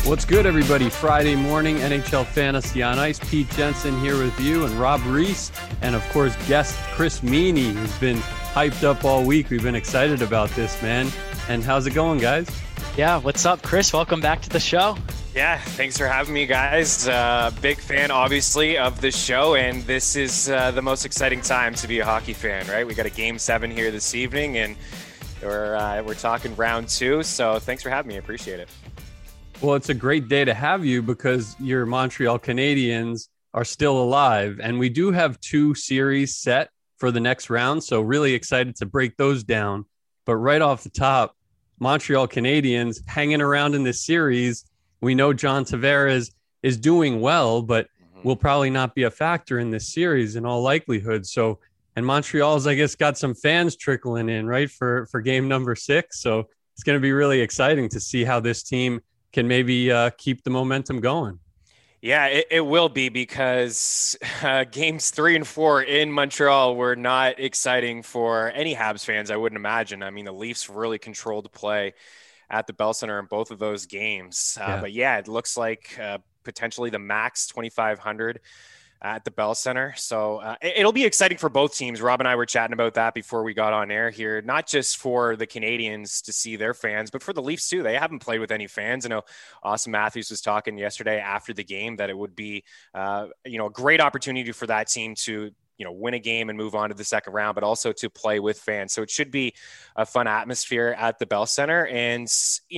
What's good, everybody? Friday morning, NHL Fantasy on Ice. Pete Jensen here with you, and Rob Reese, and of course, guest Chris Meany, who's been hyped up all week. We've been excited about this, man. And how's it going, guys? Yeah, what's up, Chris? Welcome back to the show. Yeah, thanks for having me, guys. Big fan, obviously, of this show, and this is the most exciting time to be a hockey fan, right? We got a Game 7 here this evening, and we're talking round 2, so thanks for having me. I appreciate it. Well, it's a great day to have you because your Montreal Canadiens are still alive, and we do have 2 series set for the next round, so really excited to break those down. But right off the top, Montreal Canadiens hanging around in this series. We know John Tavares is doing well, but will probably not be a factor in this series in all likelihood. So, and Montreal's, I guess, got some fans trickling in, right, for game number 6. So it's going to be really exciting to see how this team can maybe keep the momentum going. Yeah, it will be, because games 3 and 4 in Montreal were not exciting for any Habs fans, I wouldn't imagine. I mean, the Leafs really controlled play at the Bell Center in both of those games. But yeah, it looks like potentially the max 2,500 at the Bell Center. So it'll be exciting for both teams. Rob and I were chatting about that before we got on air here, not just for the Canadians to see their fans, but for the Leafs too. They haven't played with any fans. I know Austin Matthews was talking yesterday after the game that it would be, a great opportunity for that team to, win a game and move on to the second round, but also to play with fans. So it should be a fun atmosphere at the Bell Center. And,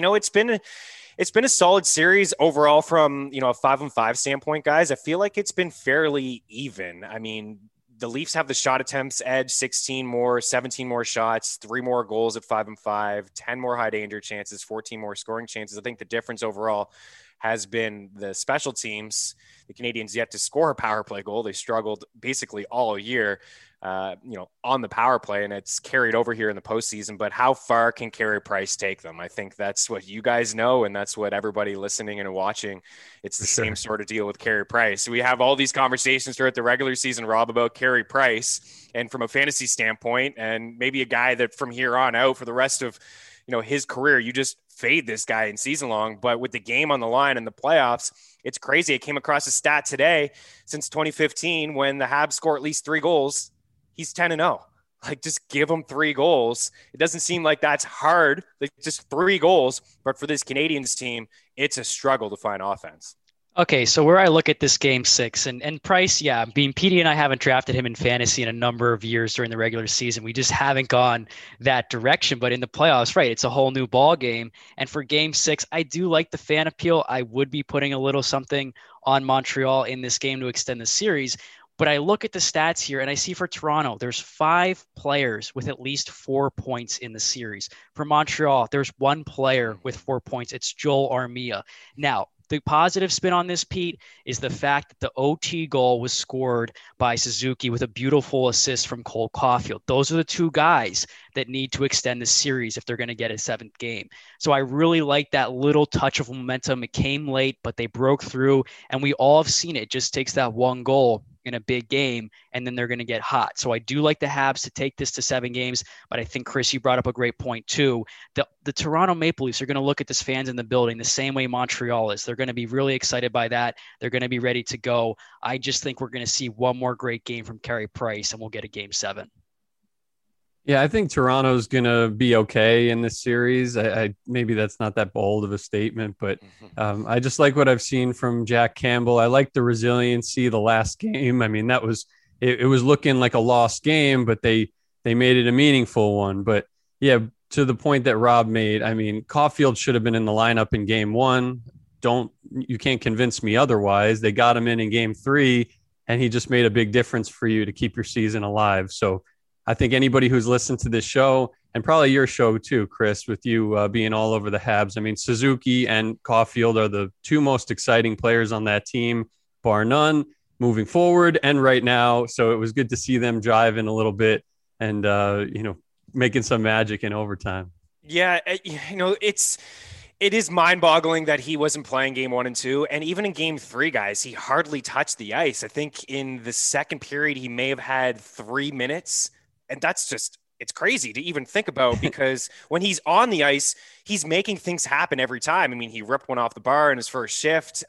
it's been a solid series overall from, a 5-on-5 standpoint, guys. I feel like it's been fairly even. I mean, the Leafs have the shot attempts edge, 17 more shots, 3 more goals at 5-on-5, 10 more high danger chances, 14 more scoring chances. I think the difference overall has been the special teams. The Canadians yet to score a power play goal. They struggled basically all year, on the power play, and it's carried over here in the postseason. But how far can Carey Price take them? I think that's what you guys know, and that's what everybody listening and watching. It's the same sort of deal with Carey Price. We have all these conversations throughout the regular season, Rob, about Carey Price, and from a fantasy standpoint, and maybe a guy that from here on out for the rest of his career, you just fade this guy in season long. But with the game on the line and the playoffs, it's crazy. I came across a stat today. Since 2015, when the Habs score at least 3 goals, he's 10-0. Like, just give him 3 goals. It doesn't seem like that's hard. Like, just 3 goals. But for this Canadians team, it's a struggle to find offense. Okay, so where I look at this game 6 and Price, Petey and I haven't drafted him in fantasy in a number of years during the regular season. We just haven't gone that direction. But in the playoffs, right, it's a whole new ball game. And for game 6, I do like the fan appeal. I would be putting a little something on Montreal in this game to extend the series. But I look at the stats here and I see for Toronto, there's 5 players with at least 4 points in the series. For Montreal, there's 1 player with 4 points. It's Joel Armia. Now, the positive spin on this, Pete, is the fact that the OT goal was scored by Suzuki with a beautiful assist from Cole Caulfield. Those are the 2 guys that need to extend the series if they're going to get a 7th game. So I really like that little touch of momentum. It came late, but they broke through, and we all have seen it. It just takes that 1 goal in a big game, and then they're going to get hot. So I do like the Habs to take this to 7 games, but I think, Chris, you brought up a great point too. The Toronto Maple Leafs are going to look at this fans in the building the same way Montreal is. They're going to be really excited by that. They're going to be ready to go. I just think we're going to see one more great game from Carey Price, and we'll get a game 7. Yeah, I think Toronto's going to be okay in this series. I maybe that's not that bold of a statement, but I just like what I've seen from Jack Campbell. I like the resiliency the last game. I mean, that was it was looking like a lost game, but they made it a meaningful one. But yeah, to the point that Rob made, I mean, Caulfield should have been in the lineup in game 1. You can't convince me otherwise. They got him in game 3, and he just made a big difference for you to keep your season alive. So I think anybody who's listened to this show, and probably your show too, Chris, with you being all over the Habs. I mean, Suzuki and Caulfield are the 2 most exciting players on that team, bar none, moving forward and right now. So it was good to see them driving a little bit and, making some magic in overtime. Yeah, it is mind-boggling that he wasn't playing game 1 and 2. And even in game 3, guys, he hardly touched the ice. I think in the second period, he may have had 3 minutes. And that's just, it's crazy to even think about, because when he's on the ice, he's making things happen every time. I mean, he ripped one off the bar in his first shift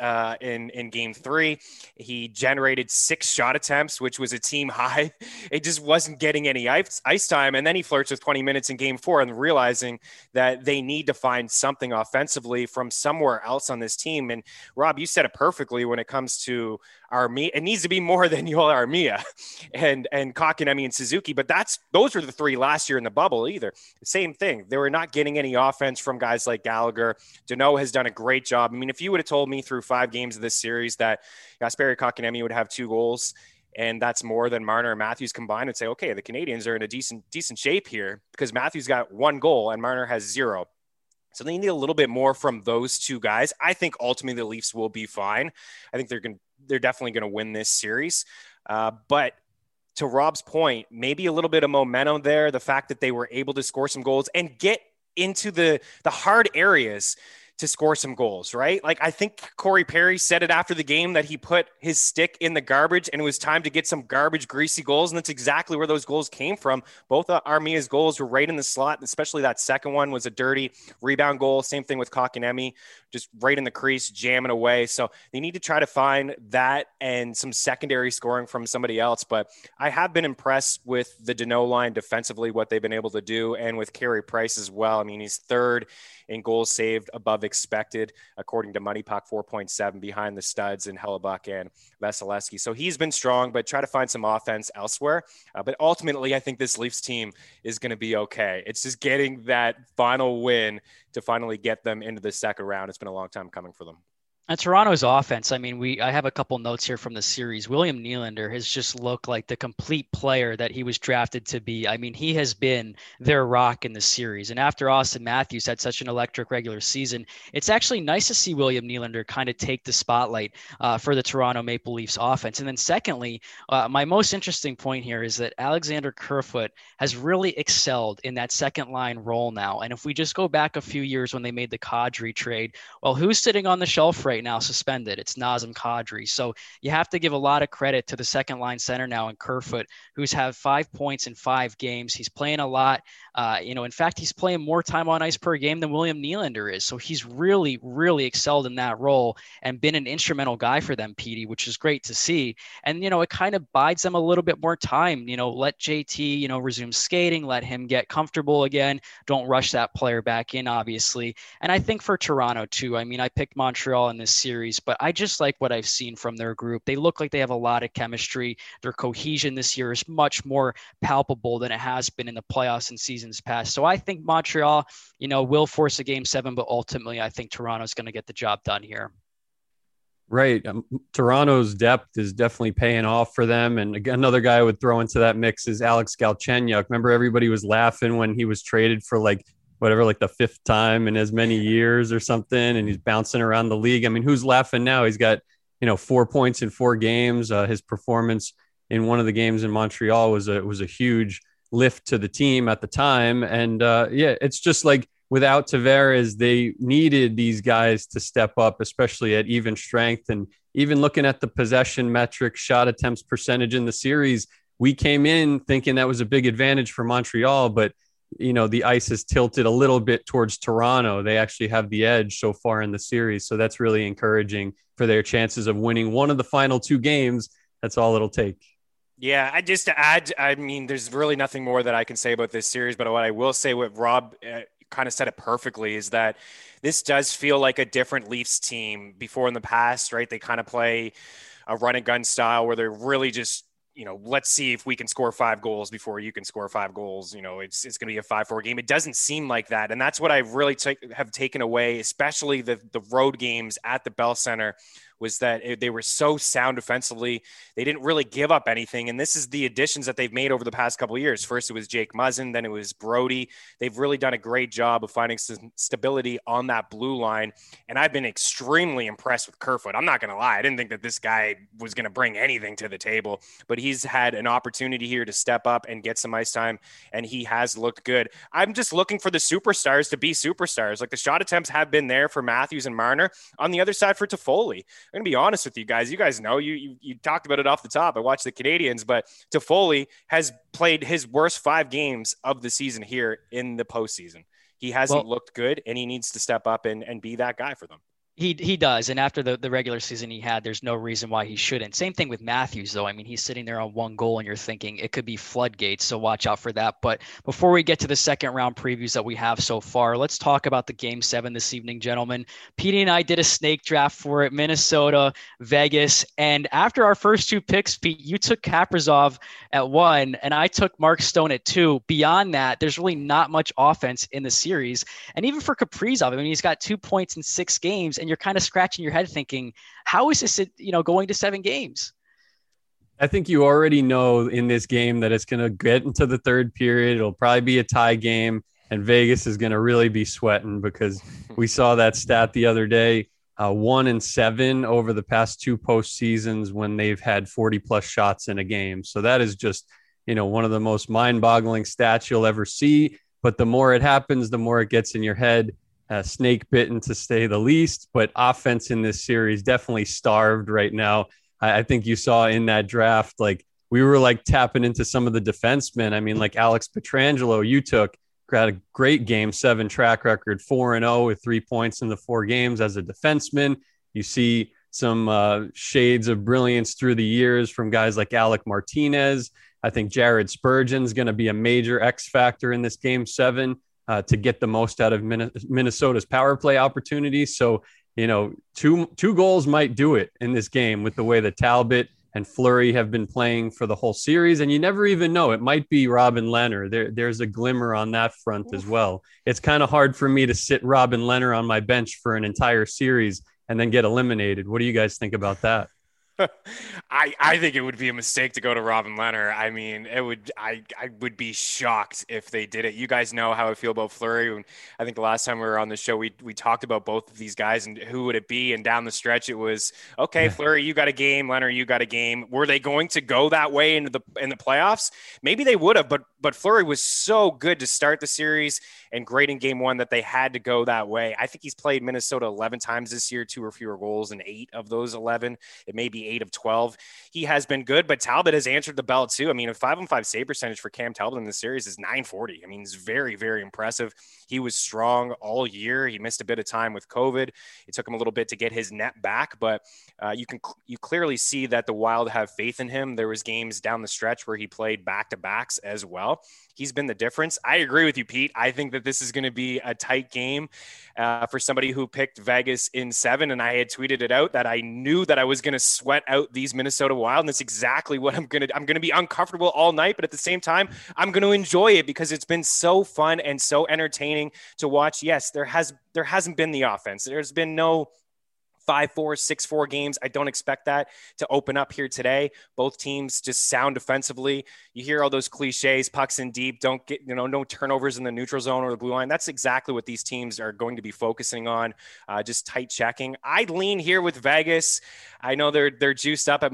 in game 3. He generated 6 shot attempts, which was a team high. It just wasn't getting any ice time. And then he flirts with 20 minutes in game 4 and realizing that they need to find something offensively from somewhere else on this team. And Rob, you said it perfectly when it comes to Armia. It needs to be more than Joel Armia and Kotkaniemi and Suzuki, but those were the 3 last year in the bubble either. Same thing. They were not getting any offense from guys like Gallagher. Danault has done a great job. I mean, if you would have told me through 5 games of this series that Jesperi Kotkaniemi would have 2 goals and that's more than Marner and Matthews combined, I'd say, okay, the Canadians are in a decent shape here because Matthews got 1 goal and Marner has 0. So they need a little bit more from those 2 guys. I think ultimately the Leafs will be fine. I think they're definitely going to win this series. But to Rob's point, maybe a little bit of momentum there. The fact that they were able to score some goals and get into the hard areas to score some goals, right? Like I think Corey Perry said it after the game that he put his stick in the garbage and it was time to get some garbage, greasy goals. And that's exactly where those goals came from. Both Armia's goals were right in the slot. Especially that second one was a dirty rebound goal. Same thing with Kotkaniemi, just right in the crease, jamming away. So they need to try to find that and some secondary scoring from somebody else. But I have been impressed with the Danault line defensively, what they've been able to do. And with Carey Price as well. I mean, he's 3rd in goals saved above expected, according to Money Puck, 4.7 behind the studs in Hellebuck and Vasilevsky. So he's been strong, but try to find some offense elsewhere. But ultimately, I think this Leafs team is going to be okay. It's just getting that final win to finally get them into the second round. It's been a long time coming for them. And Toronto's offense, I mean, I have a couple notes here from the series. William Nylander has just looked like the complete player that he was drafted to be. I mean, he has been their rock in the series. And after Austin Matthews had such an electric regular season, it's actually nice to see William Nylander kind of take the spotlight for the Toronto Maple Leafs offense. And then secondly, my most interesting point here is that Alexander Kerfoot has really excelled in that second line role now. And if we just go back a few years when they made the Kadri trade, well, who's sitting on the shelf right now suspended? It's Nazem Kadri. So you have to give a lot of credit to the second line center now in Kerfoot, who's had 5 points in 5 games. He's playing a lot. In fact, he's playing more time on ice per game than William Nylander is. So he's really, really excelled in that role and been an instrumental guy for them, Petey, which is great to see. And, it kind of bides them a little bit more time. Let JT, resume skating, let him get comfortable again. Don't rush that player back in, obviously. And I think for Toronto too, I mean, I picked Montreal in this series, but I just like what I've seen from their group. They look like they have a lot of chemistry. Their cohesion this year is much more palpable than it has been in the playoffs and seasons past. So I think Montreal, will force a game 7, but ultimately I think Toronto's going to get the job done here. Right. Toronto's depth is definitely paying off for them. And another guy I would throw into that mix is Alex Galchenyuk. Remember, everybody was laughing when he was traded for the 5th time in as many years or something, and he's bouncing around the league. I mean, who's laughing now? He's got, 4 points in 4 games. His performance in one of the games in Montreal was a huge lift to the team at the time. And it's just like without Tavares, they needed these guys to step up, especially at even strength. And even looking at the possession metric, shot attempts percentage in the series, we came in thinking that was a big advantage for Montreal, but the ice is tilted a little bit towards Toronto. They actually have the edge so far in the series. So that's really encouraging for their chances of winning one of the final 2 games. That's all it'll take. Yeah, just to add, I mean, there's really nothing more that I can say about this series, but what I will say, what Rob kind of said it perfectly, is that this does feel like a different Leafs team before in the past, right? They kind of play a run and gun style where they're really just, let's see if we can score 5 goals before you can score 5 goals. It's going to be a 5-4 game. It doesn't seem like that. And that's what I really have taken away, especially the road games at the Bell Center, was that they were so sound defensively. They didn't really give up anything. And this is the additions that they've made over the past couple of years. First, it was Jake Muzzin. Then it was Brody. They've really done a great job of finding some stability on that blue line. And I've been extremely impressed with Kerfoot. I'm not going to lie. I didn't think that this guy was going to bring anything to the table, but he's had an opportunity here to step up and get some ice time. And he has looked good. I'm just looking for the superstars to be superstars. Like the shot attempts have been there for Matthews and Marner. On the other side for Toffoli, I'm going to be honest with you guys. You guys know, you talked about it off the top. I watched the Canadians, but Toffoli has played his worst 5 games of the season here in the postseason. He hasn't Well, looked good, and he needs to step up and be that guy for them. he does. And after the regular season he had, there's no reason why he shouldn't. Same thing with Matthews, though. I mean, he's sitting there on 1 goal and you're thinking it could be floodgates. So watch out for that. But before we get to the second round previews that we have so far, let's talk about the game 7 this evening, gentlemen. Petey and I did a snake draft for it, Minnesota, Vegas. And after our first 2 picks, Pete, you took Kaprizov at 1 and I took Mark Stone at 2. Beyond that, there's really not much offense in the series. And even for Kaprizov, I mean, he's got 2 points in 6 games, and you're kind of scratching your head thinking, how is this, going to 7 games? I think you already know in this game that it's going to get into the third period. It'll probably be a tie game, and Vegas is going to really be sweating because we saw that stat the other day, 1-7 over the past 2 postseasons when they've had 40 plus shots in a game. So that is just, one of the most mind-boggling stats you'll ever see. But the more it happens, the more it gets in your head. Snake bitten to say the least, but offense in this series definitely starved right now. I think you saw in that draft, like we were like tapping into some of the defensemen. I mean, like Alex Pietrangelo, you took, got a great game 7 track record, 4-0 with 3 points in the 4 games as a defenseman. You see some shades of brilliance through the years from guys like Alec Martinez. I think Jared Spurgeon's going to be a major X factor in this game 7. To get the most out of Minnesota's power play opportunities. So, two goals might do it in this game with the way that Talbot and Fleury have been playing for the whole series. And you never even know. It might be Robin Lehner. There's a glimmer on that front as well. It's kind of hard for me to sit Robin Lehner on my bench for an entire series and then get eliminated. What do you guys think about that? I think it would be a mistake to go to Robin Lehner. I mean, I would be shocked if they did it. You guys know how I feel about Fleury. And I think the last time we were on the show, we talked about both of these guys and who would it be. And down the stretch, it was, okay, Fleury, you got a game. Lehner, you got a game. Were they going to go that way in the playoffs? Maybe they would have, but Fleury was so good to start the series and great in game 1 that they had to go that way. I think he's played Minnesota 11 times this year, 2 or fewer goals in 8 of those 11. It may be 8 of 12. He has been good, but Talbot has answered the bell too. I mean, a 5-on-5 save percentage for Cam Talbot in the series is .940. I mean, it's very, very impressive. He was strong all year. He missed a bit of time with COVID. It took him a little bit to get his net back, but you clearly see that the Wild have faith in him. There was games down the stretch where he played back-to-backs as well. He's been the difference. I agree with you, Pete. I think that this is going to be a tight game for somebody who picked Vegas in 7. And I had tweeted it out that I knew that I was going to sweat out these Minnesota Wild. And that's exactly what I'm going to be uncomfortable all night. But at the same time, I'm going to enjoy it because it's been so fun and so entertaining to watch. Yes, there hasn't been the offense. There's been no 5-4, 6-4 games. I don't expect that to open up here today. Both teams just sound defensively. You hear all those cliches, pucks in deep, don't get, no turnovers in the neutral zone or the blue line. That's exactly what these teams are going to be focusing on, just tight checking. I'd lean here with Vegas. I know they're juiced up at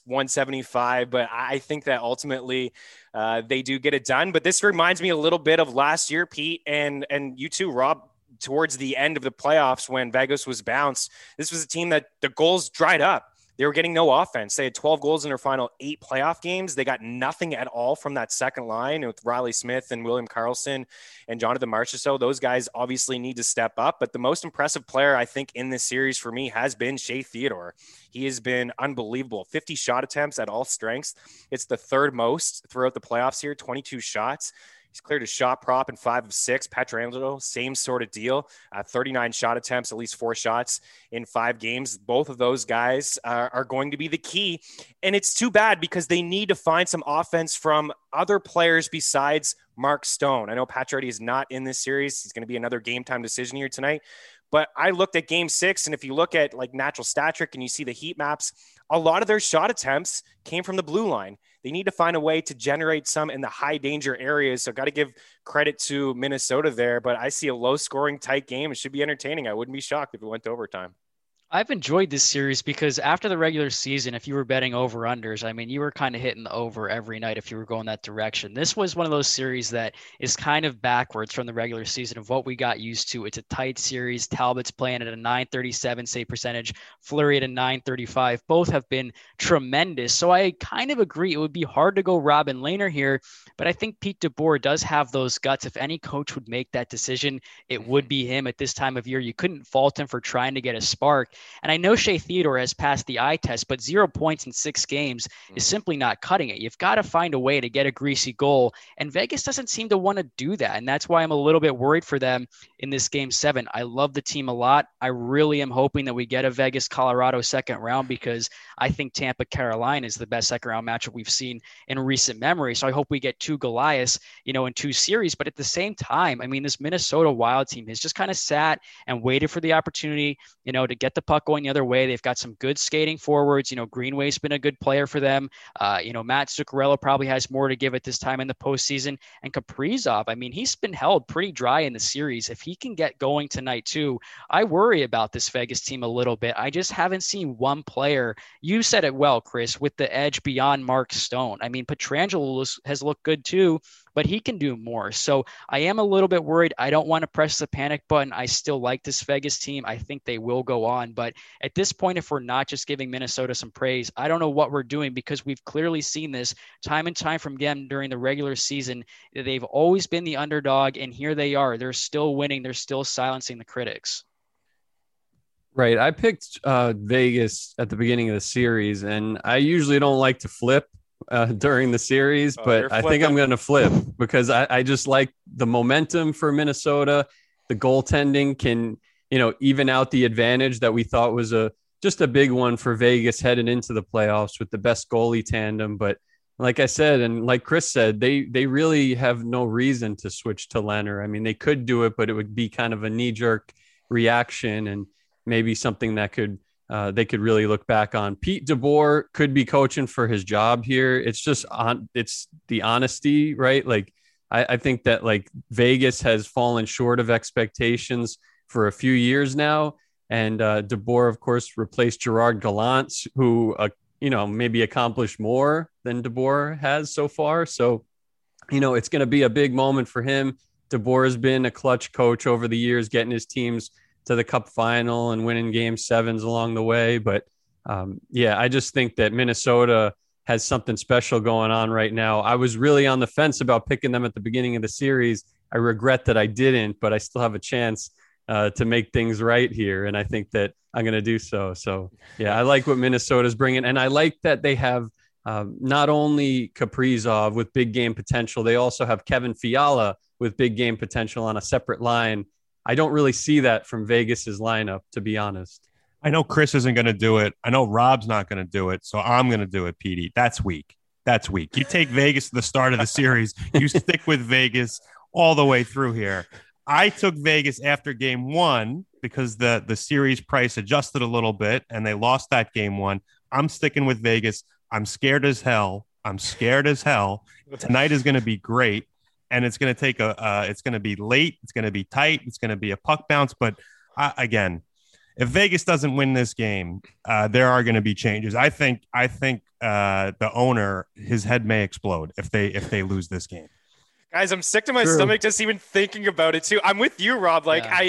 -175, but I think that ultimately they do get it done. But this reminds me a little bit of last year, Pete, and you too, Rob. Towards the end of the playoffs when Vegas was bounced, this was a team that the goals dried up. They were getting no offense. They had 12 goals in their final 8 playoff games. They got nothing at all from that second line with Riley Smith and William Karlsson and Jonathan Marchessault. Those guys obviously need to step up. But the most impressive player, I think, in this series for me has been Shea Theodore. He has been unbelievable. 50 shot attempts at all strengths. It's the 3rd most throughout the playoffs here, 22 shots. He's cleared a shot prop in 5 of 6. Pietrangelo, same sort of deal. 39 shot attempts, at least 4 shots in 5 games. Both of those guys are going to be the key. And it's too bad because they need to find some offense from other players besides Mark Stone. I know Pacioretty is not in this series. He's going to be another game time decision here tonight. But I looked at game 6, and if you look at like natural stat trick and you see the heat maps, a lot of their shot attempts came from the blue line. They need to find a way to generate some in the high danger areas. So got to give credit to Minnesota there, but I see a low scoring tight game. It should be entertaining. I wouldn't be shocked if it went to overtime. I've enjoyed this series because after the regular season, if you were betting over unders, I mean, you were kind of hitting the over every night if you were going that direction. This was one of those series that is kind of backwards from the regular season of what we got used to. It's a tight series. Talbot's playing at a 937 save percentage, Fleury at a 935. Both have been tremendous. So I kind of agree. It would be hard to go Robin Lehner here, but I think Pete DeBoer does have those guts. If any coach would make that decision, it would be him at this time of year. You couldn't fault him for trying to get a spark. And I know Shea Theodore has passed the eye test, but 0 points in 6 games is simply not cutting it. You've got to find a way to get a greasy goal. And Vegas doesn't seem to want to do that. And that's why I'm a little bit worried for them in this game 7. I love the team a lot. I really am hoping that we get a Vegas Colorado second round because I think Tampa Carolina is the best second round matchup we've seen in recent memory. So I hope we get 2 Goliaths, in 2 series. But at the same time, I mean, this Minnesota Wild team has just kind of sat and waited for the opportunity, to get the puck going the other way. They've got some good skating forwards. Greenway's been a good player for them. Matt Zuccarello probably has more to give at this time in the postseason. And Kaprizov, I mean, he's been held pretty dry in the series. If he can get going tonight too, I worry about this Vegas team a little bit. I just haven't seen one player. You said it well, Chris, with the edge beyond Mark Stone. I mean, Pietrangelo has looked good too, but he can do more. So I am a little bit worried. I don't want to press the panic button. I still like this Vegas team. I think they will go on. But at this point, if we're not just giving Minnesota some praise, I don't know what we're doing because we've clearly seen this time and time from them during the regular season. They've always been the underdog, and here they are. They're still winning. They're still silencing the critics. Right. I picked Vegas at the beginning of the series, and I usually don't like to flip during the series, but I think I'm going to flip because I just like the momentum for Minnesota. The goaltending can, even out the advantage that we thought was just a big one for Vegas heading into the playoffs with the best goalie tandem. But like I said, and like Chris said, they really have no reason to switch to Lehner. I mean, they could do it, but it would be kind of a knee-jerk reaction and maybe something that they could really look back on. Pete DeBoer could be coaching for his job here. It's just it's the honesty, right? Like I think that like Vegas has fallen short of expectations for a few years now. And DeBoer, of course, replaced Gerard Gallant, who, maybe accomplished more than DeBoer has so far. So, it's going to be a big moment for him. DeBoer has been a clutch coach over the years, getting his teams to the Cup final and winning game 7s along the way. But I just think that Minnesota has something special going on right now. I was really on the fence about picking them at the beginning of the series. I regret that I didn't, but I still have a chance to make things right here. And I think that I'm going to do so. So I like what Minnesota's bringing. And I like that they have not only Kaprizov with big game potential, they also have Kevin Fiala with big game potential on a separate line. I don't really see that from Vegas's lineup, to be honest. I know Chris isn't going to do it. I know Rob's not going to do it. So I'm going to do it, Petey. That's weak. You take Vegas at the start of the series. You stick with Vegas all the way through here. I took Vegas after game 1 because the series price adjusted a little bit and they lost that game 1. I'm sticking with Vegas. I'm scared as hell. Tonight is going to be great. And it's going to take it's going to be late. It's going to be tight. It's going to be a puck bounce. But again, if Vegas doesn't win this game, there are going to be changes. I think the owner, his head may explode if they lose this game. Guys, I'm sick to my stomach just even thinking about it too. I'm with you, Rob.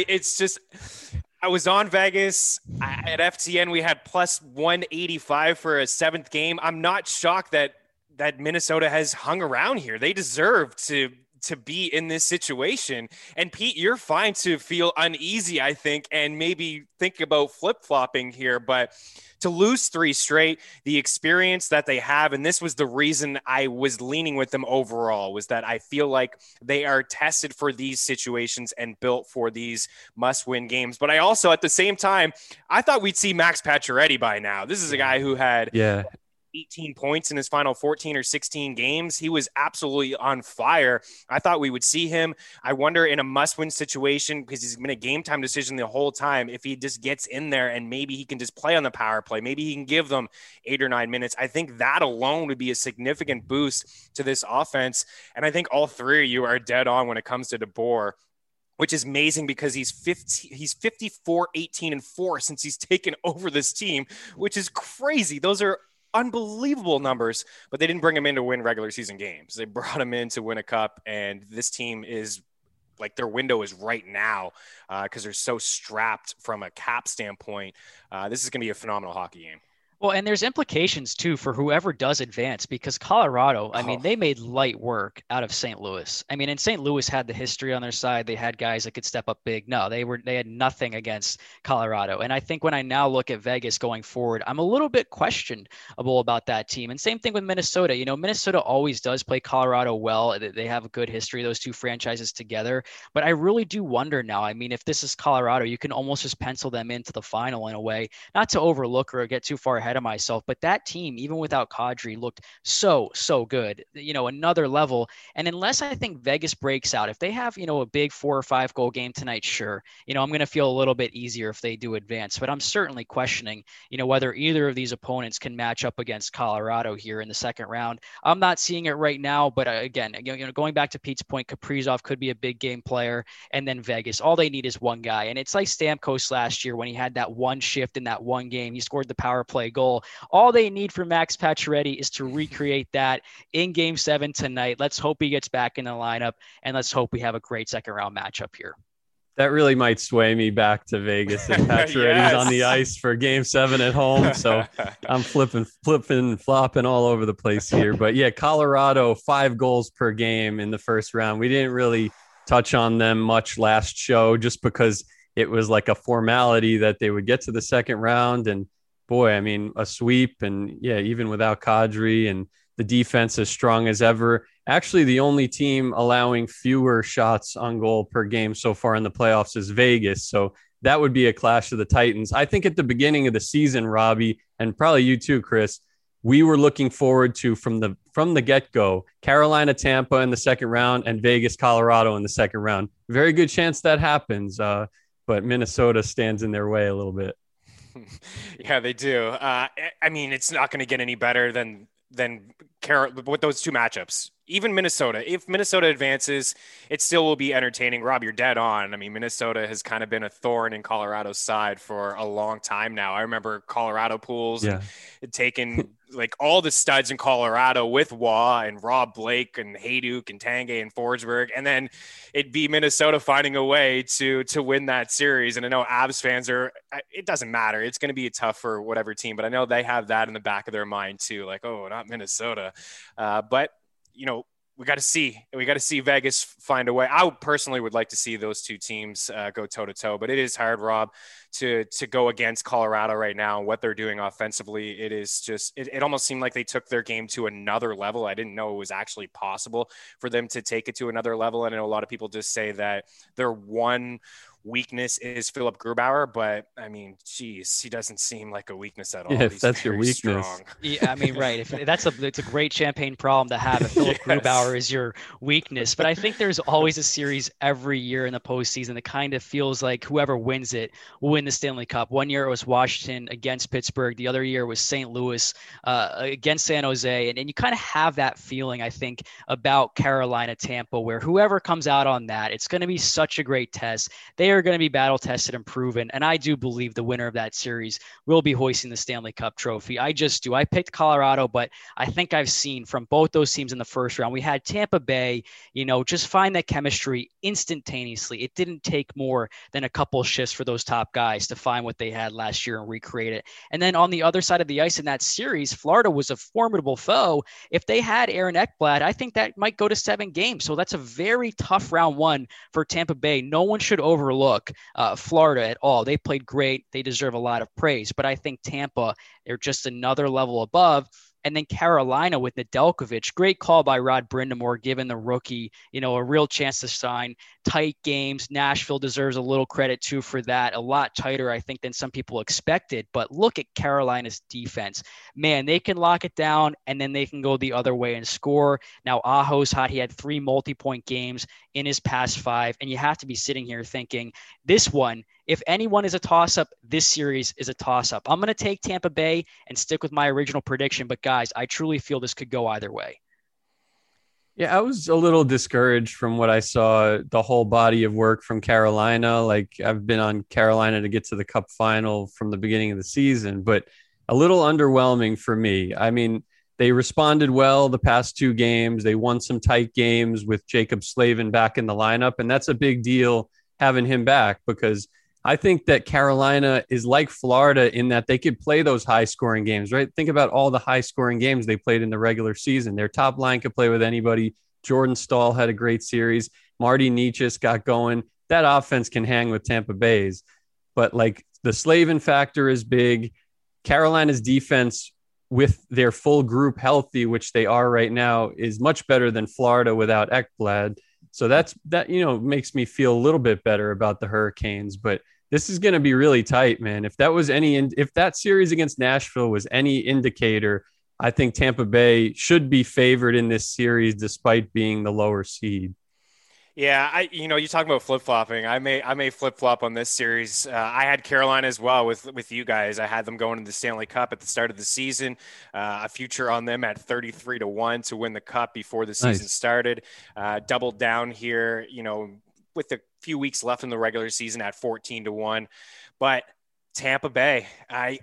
I was on Vegas at FTN. We had plus 185 for a 7th game. I'm not shocked that Minnesota has hung around here. They deserve to be in this situation. And Pete, you're fine to feel uneasy, I think, and maybe think about flip-flopping here, but to lose 3 straight, the experience that they have, and this was the reason I was leaning with them overall, was that I feel like they are tested for these situations and built for these must-win games. But I also, at the same time, I thought we'd see Max Pacioretty by now. This is a guy who had 18 points in his final 14 or 16 games. He was absolutely on fire. I thought we would see him. I wonder in a must-win situation, because he's been a game-time decision the whole time, if he just gets in there and maybe he can just play on the power play. Maybe he can give them 8 or 9 minutes. I think that alone would be a significant boost to this offense. And I think all 3 of you are dead on when it comes to DeBoer. which is amazing because he's 54, 18, and 4 since he's taken over this team, which is crazy. Those are unbelievable numbers, but they didn't bring him in to win regular season games. They brought him in to win a cup, and this team is like their window is right now because they're so strapped from a cap standpoint. This is going to be a phenomenal hockey game. Well, and there's implications too for whoever does advance, because Colorado, I mean, they made light work out of St. Louis. I mean, and St. Louis had the history on their side. They had guys that could step up big. No, they had nothing against Colorado. And I think when I now look at Vegas going forward, I'm a little bit questionable about that team. And same thing with Minnesota. You know, Minnesota always does play Colorado well. They have a good history, those two franchises together. But I really do wonder now. I mean, if this is Colorado, you can almost just pencil them into the final in a way, not to overlook or get too far ahead of myself, but that team, even without Kadri, looked so good, you know, another level. And unless I think Vegas breaks out, if they have, you know, a big 4 or 5 goal game tonight, sure, you know, I'm going to feel a little bit easier if they do advance, but I'm certainly questioning, you know, whether either of these opponents can match up against Colorado here in the second round. I'm not seeing it right now, but again, you know, going back to Pete's point, Kaprizov could be a big game player, and then Vegas, all they need is one guy. And it's like Stamkos last year when he had that one shift in that one game, he scored the power play goal. All they need for Max Pacioretty is to recreate that in Game 7 tonight. Let's hope he gets back in the lineup, and let's hope we have a great second round matchup here. That really might sway me back to Vegas if Pacioretty's on the ice for Game 7 at home. So I'm flipping, flopping all over the place here. But yeah, Colorado, 5 goals per game in the first round. We didn't really touch on them much last show just because it was like a formality that they would get to the second round. And boy, I mean, a sweep, and yeah, even without Kadri, and the defense as strong as ever. Actually, the only team allowing fewer shots on goal per game so far in the playoffs is Vegas. So that would be a clash of the Titans. I think at the beginning of the season, Robbie, and probably you too, Chris, we were looking forward to from the get-go, Carolina, Tampa in the second round, and Vegas, Colorado in the second round. Very good chance that happens, but Minnesota stands in their way a little bit. Yeah, they do. I mean, it's not going to get any better than with those two matchups. Even Minnesota, if Minnesota advances, it still will be entertaining. Rob, you're dead on. I mean, Minnesota has kind of been a thorn in Colorado's side for a long time now. I remember Colorado pools taking like all the studs in Colorado with Waugh and Rob Blake and Hayduk and Tanguay and Forsberg, and then it'd be Minnesota finding a way to win that series. And I know Avs fans it doesn't matter. It's going to be tough for whatever team, but I know they have that in the back of their mind too. Like, oh, not Minnesota. But you know, we got to see Vegas find a way. I personally would like to see those two teams go toe to toe, but it is hard, Rob, to go against Colorado right now. What they're doing offensively, it is just, it almost seemed like they took their game to another level. I didn't know it was actually possible for them to take it to another level. And I know a lot of people just say that their one weakness is Philip Grubauer, but I mean, geez, he doesn't seem like a weakness at all. Yeah, if that's your weakness. Strong. Yeah, I mean, right. It's a great champagne problem to have if Philip Grubauer is your weakness. But I think there's always a series every year in the postseason that kind of feels like whoever wins it will win the Stanley Cup. One year it was Washington against Pittsburgh. The other year was St. Louis against San Jose. And you kind of have that feeling, I think, about Carolina, Tampa, where whoever comes out on that, it's going to be such a great test. They are going to be battle tested and proven. And I do believe the winner of that series will be hoisting the Stanley Cup trophy. I just do. I picked Colorado, but I think I've seen from both those teams in the first round, we had Tampa Bay, you know, just find that chemistry instantaneously. It didn't take more than a couple shifts for those top guys to find what they had last year and recreate it. And then on the other side of the ice in that series, Florida was a formidable foe. If they had Aaron Ekblad, I think that might go to 7 games. So that's a very tough round one for Tampa Bay. No one should overlook Florida at all. They played great. They deserve a lot of praise, but I think Tampa, they're just another level above. And then Carolina with Nedeljkovic, great call by Rod Brindamore, giving the rookie, you know, a real chance to shine. Tight games. Nashville deserves a little credit too for that. A lot tighter, I think, than some people expected. But look at Carolina's defense. Man, they can lock it down and then they can go the other way and score. Now, Aho's hot. He had 3 multi-point games in his past 5. And you have to be sitting here thinking, this one, if anyone is a toss-up, this series is a toss-up. I'm going to take Tampa Bay and stick with my original prediction. But guys, I truly feel this could go either way. Yeah, I was a little discouraged from what I saw, the whole body of work from Carolina. Like I've been on Carolina to get to the Cup final from the beginning of the season, but a little underwhelming for me. I mean, they responded well the past two games. They won some tight games with Jacob Slavin back in the lineup, and that's a big deal having him back because I think that Carolina is like Florida in that they could play those high scoring games, right? Think about all the high scoring games they played in the regular season. Their top line could play with anybody. Jordan Stahl had a great series. Marty Necas got going. That offense can hang with Tampa Bay's. But like the Slavin factor is big. Carolina's defense with their full group healthy, which they are right now, is much better than Florida without Ekblad. So that makes me feel a little bit better about the Hurricanes. But this is going to be really tight, man. If that series against Nashville was any indicator, I think Tampa Bay should be favored in this series despite being the lower seed. Yeah, you talk about flip flopping. I may flip flop on this series. I had Carolina as well with you guys. I had them going to the Stanley Cup at the start of the season. A future on them at 33-1 to win the Cup before the season started. Doubled down here, with a few weeks left in the regular season at 14-1, but Tampa Bay. I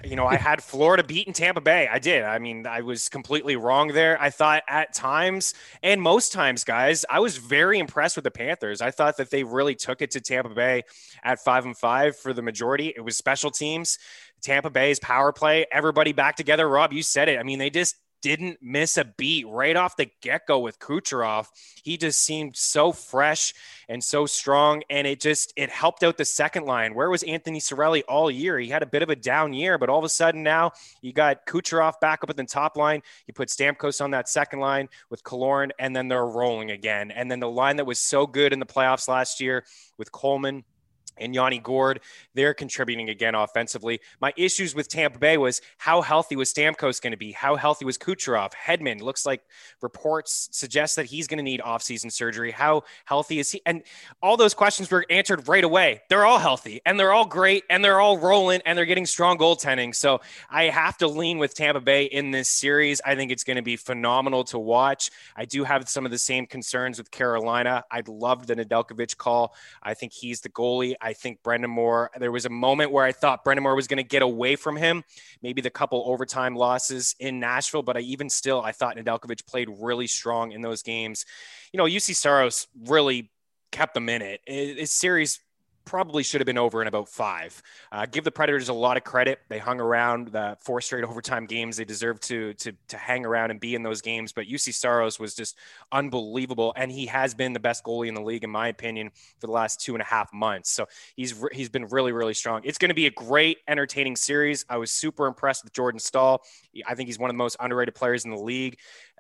had Florida beating Tampa Bay. I did. I mean, I was completely wrong there. I thought at times, and most times, guys, I was very impressed with the Panthers. I thought that they really took it to Tampa Bay at 5-5 for the majority. It was special teams, Tampa Bay's power play, everybody back together. Rob, you said it. I mean, they just didn't miss a beat right off the get-go with Kucherov. He just seemed so fresh and so strong, and it helped out the second line. Where was Anthony Cirelli all year? He had a bit of a down year, but all of a sudden now you got Kucherov back up at the top line. You put Stamkos on that second line with Killorn, and then they're rolling again. And then the line that was so good in the playoffs last year with Coleman and Yanni Gourde, they're contributing again offensively. My issues with Tampa Bay was how healthy was Stamkos going to be? How healthy was Kucherov? Hedman looks like reports suggest that he's going to need offseason surgery. How healthy is he? And all those questions were answered right away. They're all healthy and they're all great and they're all rolling and they're getting strong goaltending. So I have to lean with Tampa Bay in this series. I think it's going to be phenomenal to watch. I do have some of the same concerns with Carolina. I loved the Nedeljkovic call. I think he's the goalie. I think Brendan Moore, there was a moment where I thought Brendan Moore was going to get away from him, maybe the couple overtime losses in Nashville, but I thought Nedeljkovic played really strong in those games. UC Saros really kept them in it. His series probably should have been over in about 5. Give the Predators a lot of credit. They hung around the 4 straight overtime games. They deserve to hang around and be in those games. But UC Saros was just unbelievable, and he has been the best goalie in the league, in my opinion, for the last 2.5 months. So he's been really, really strong. It's going to be a great, entertaining series. I was super impressed with Jordan Stahl. I think he's one of the most underrated players in the league.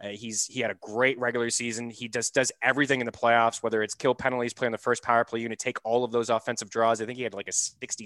He had a great regular season. He just does everything in the playoffs, whether it's kill penalties, play on the first power play unit, take all of those offensive draws. I think he had like a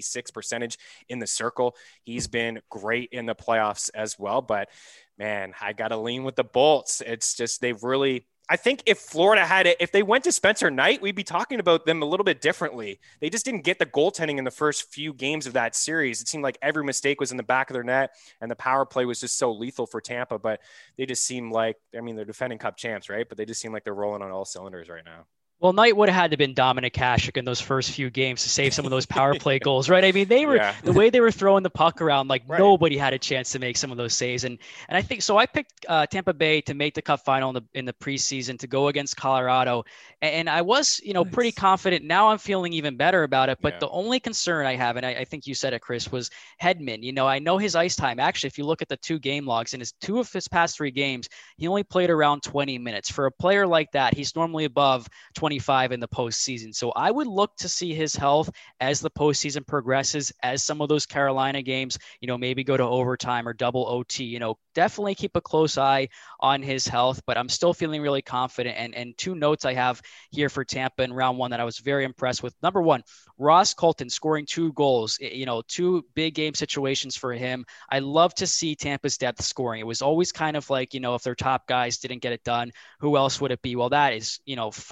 66% in the circle. He's been great in the playoffs as well. But man, I got to lean with the Bolts. It's just, I think if Florida had it, if they went to Spencer Knight, we'd be talking about them a little bit differently. They just didn't get the goaltending in the first few games of that series. It seemed like every mistake was in the back of their net, and the power play was just so lethal for Tampa. But they just seem like, they're defending Cup champs, right? But they just seem like they're rolling on all cylinders right now. Well, Knight would have had to have been Dominik Hasek in those first few games to save some of those power play goals, right? I mean, they were the way they were throwing the puck around, like nobody had a chance to make some of those saves. And I think so. I picked Tampa Bay to make the Cup final in the preseason to go against Colorado, and I was pretty confident. Now I'm feeling even better about it. But the only concern I have, and I think you said it, Chris, was Hedman. I know his ice time. Actually, if you look at the 2 game logs in his 2 of his past 3 games, he only played around 20 minutes. For a player like that, he's normally above 25 in the postseason. So I would look to see his health as the postseason progresses, as some of those Carolina games, maybe go to overtime or double OT, definitely keep a close eye on his health, but I'm still feeling really confident. And 2 notes I have here for Tampa in round 1 that I was very impressed with. Number 1, Ross Colton scoring 2 goals, 2 big game situations for him. I love to see Tampa's depth scoring. It was always kind of like, if their top guys didn't get it done, who else would it be? Well, that is, far gone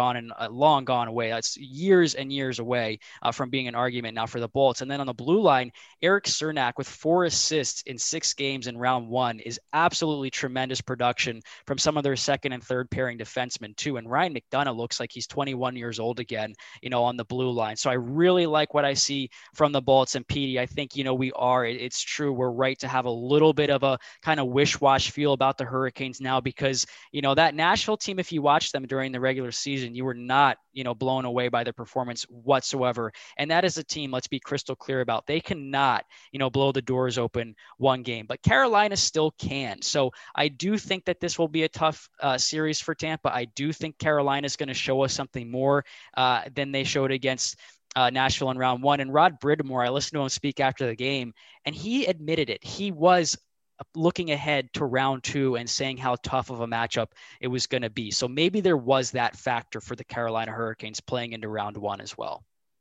long gone away. That's years and years away from being an argument now for the Bolts. And then on the blue line, Eric Cernak with 4 assists in 6 games in round 1 is absolutely tremendous production from some of their second and third pairing defensemen too. And Ryan McDonough looks like he's 21 years old again, on the blue line. So I really like what I see from the Bolts. And Petey, I think, it's true. We're right to have a little bit of a kind of wish-wash feel about the Hurricanes now because, that Nashville team, if you watch them during the regular season, you were not, blown away by their performance whatsoever. And that is a team, let's be crystal clear about, they cannot, blow the doors open one game, but Carolina still can. So I do think that this will be a tough series for Tampa. I do think Carolina is going to show us something more than they showed against Nashville in round 1. And Rod Brind'Amour, I listened to him speak after the game, and he admitted it. He was looking ahead to round 2 and saying how tough of a matchup it was going to be. So maybe there was that factor for the Carolina Hurricanes playing into round 1 as well.